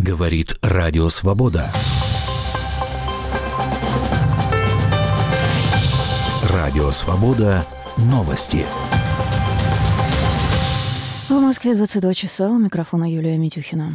Говорит Радио Свобода. Радио Свобода. Новости. В Москве 22 часа. У микрофона Юлия Митюхина.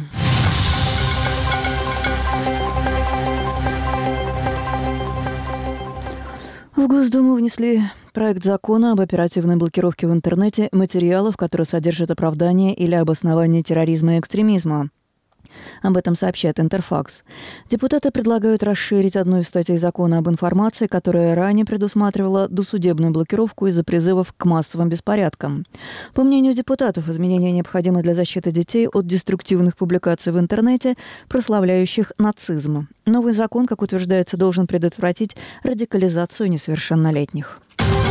В Госдуму внесли проект закона об оперативной блокировке в интернете материалов, которые содержат оправдание или обоснование терроризма и экстремизма. Об этом сообщает Интерфакс. Депутаты предлагают расширить одну из статей закона об информации, которая ранее предусматривала досудебную блокировку из-за призывов к массовым беспорядкам. По мнению депутатов, изменения необходимы для защиты детей от деструктивных публикаций в интернете, прославляющих нацизм. Новый закон, как утверждается, должен предотвратить радикализацию несовершеннолетних.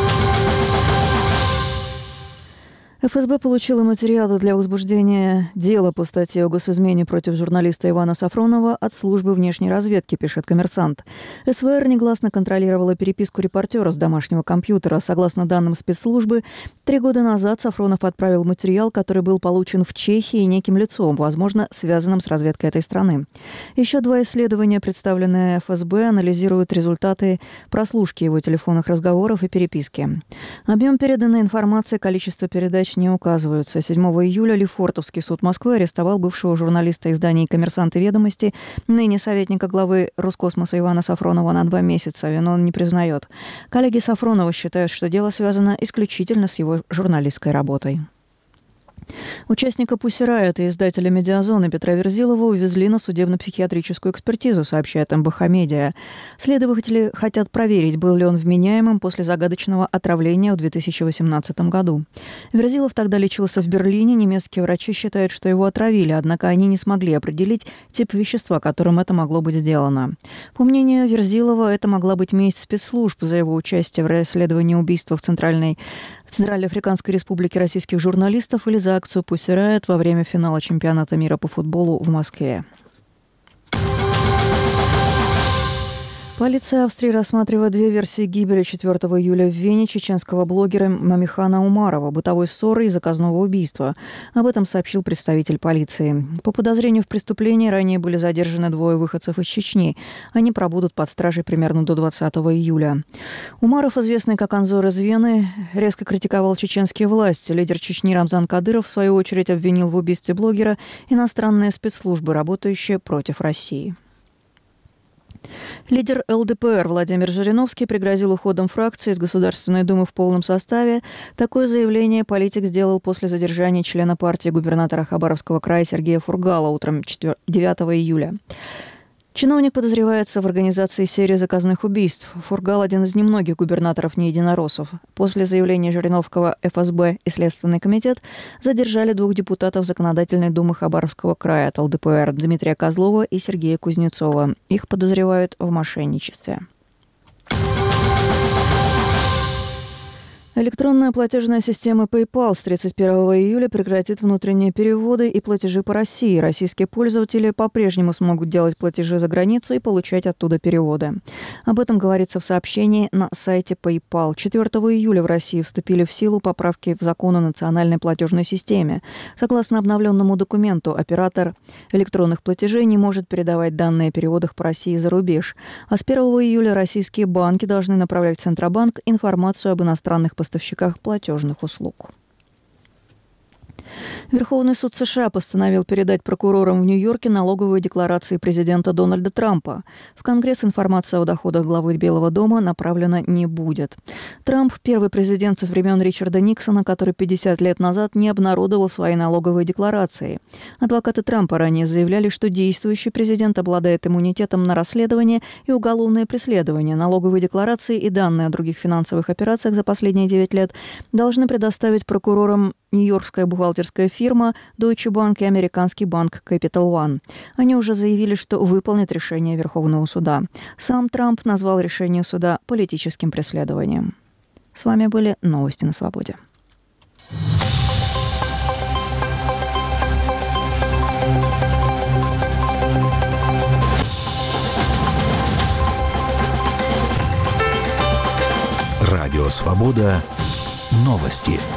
ФСБ получила материалы для возбуждения дела по статье о госизмене против журналиста Ивана Сафронова от службы внешней разведки, пишет «Коммерсант». СВР негласно контролировала переписку репортера с домашнего компьютера. Согласно данным спецслужбы, 3 года назад Сафронов отправил материал, который был получен в Чехии неким лицом, возможно, связанным с разведкой этой страны. Еще 2 исследования, представленные ФСБ, анализируют результаты прослушки его телефонных разговоров и переписки. Объем переданной информации, количество передач не указываются. 7 июля Лефортовский суд Москвы арестовал бывшего журналиста изданий «Коммерсант» и «Ведомости», ныне советника главы Роскосмоса Ивана Сафронова на 2 месяца. Вину он не признает. Коллеги Сафронова считают, что дело связано исключительно с его журналистской работой. Участника Pussy Riot и издателя «Медиазоны» Петра Верзилова увезли на судебно-психиатрическую экспертизу, сообщает МБХ Медиа. Следователи хотят проверить, был ли он вменяемым после загадочного отравления в 2018 году. Верзилов тогда лечился в Берлине. Немецкие врачи считают, что его отравили, однако они не смогли определить тип вещества, которым это могло быть сделано. По мнению Верзилова, это могла быть месть спецслужб за его участие в расследовании убийства в Центральной Африканской Республике российских журналистов или за акцию Pussy Riot во время финала чемпионата мира по футболу в Москве. Полиция Австрии рассматривает 2 версии гибели 4 июля в Вене чеченского блогера Мамихана Умарова, бытовой ссоры и заказного убийства. Об этом сообщил представитель полиции. По подозрению в преступлении ранее были задержаны 2 выходцев из Чечни. Они пробудут под стражей примерно до 20 июля. Умаров, известный как Анзор из Вены, резко критиковал чеченские власти. Лидер Чечни Рамзан Кадыров, в свою очередь, обвинил в убийстве блогера иностранные спецслужбы, работающие против России. Лидер ЛДПР Владимир Жириновский пригрозил уходом фракции из Государственной Думы в полном составе. Такое заявление политик сделал после задержания члена партии губернатора Хабаровского края Сергея Фургала утром 9 июля. Чиновник подозревается в организации серии заказных убийств. Фургал – один из немногих губернаторов-неединороссов. После заявления Жириновского ФСБ и Следственный комитет задержали 2 депутатов Законодательной думы Хабаровского края от ЛДПР Дмитрия Козлова и Сергея Кузнецова. Их подозревают в мошенничестве. Электронная платежная система PayPal с 31 июля прекратит внутренние переводы и платежи по России. Российские пользователи по-прежнему смогут делать платежи за границу и получать оттуда переводы. Об этом говорится в сообщении на сайте PayPal. 4 июля в России вступили в силу поправки в закон о национальной платежной системе. Согласно обновленному документу, оператор электронных платежей не может передавать данные о переводах по России за рубеж. А с 1 июля российские банки должны направлять в Центробанк информацию об иностранных поставщиках платежных услуг. Верховный суд США постановил передать прокурорам в Нью-Йорке налоговые декларации президента Дональда Трампа. В Конгресс информация о доходах главы Белого дома направлена не будет. Трамп – первый президент со времен Ричарда Никсона, который 50 лет назад не обнародовал свои налоговые декларации. Адвокаты Трампа ранее заявляли, что действующий президент обладает иммунитетом на расследование и уголовное преследование. Налоговые декларации и данные о других финансовых операциях за последние 9 лет должны предоставить прокурорам нью-йоркская бухгалтерская фирма Deutsche Bank и американский банк Capital One. Они уже заявили, что выполнят решение Верховного суда. Сам Трамп назвал решение суда политическим преследованием. С вами были новости на Свободе. Радио Свобода. Новости.